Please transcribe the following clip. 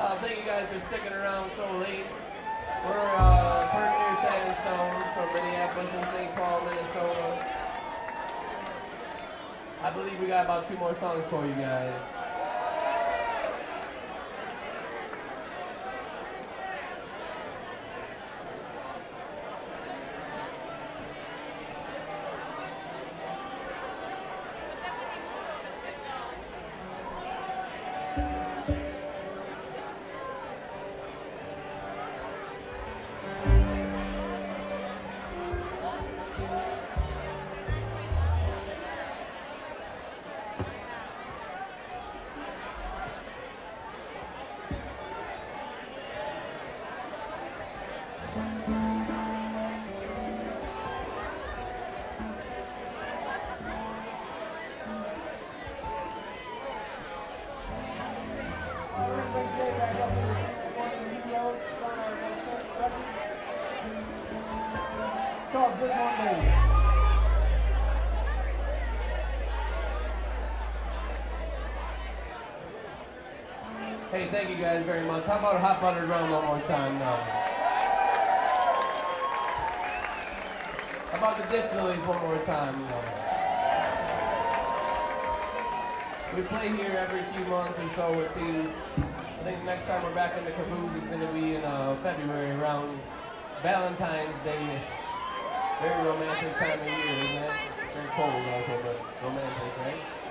Thank you guys for sticking around so late. We're Kurt near Sandstone from Minneapolis and St. Paul, Minnesota. I believe we got about 2 more songs for you guys. Stop this one day. Hey, thank you guys very much. How about Hot Buttered Rum one more time now? How about the Dictionaries one more time now? We play here every few months or so, it seems. I think the next time we're back in the Caboose is going to be in February, around Valentine's Day-ish. Very romantic time of year, isn't it? Very cold also, but romantic, right?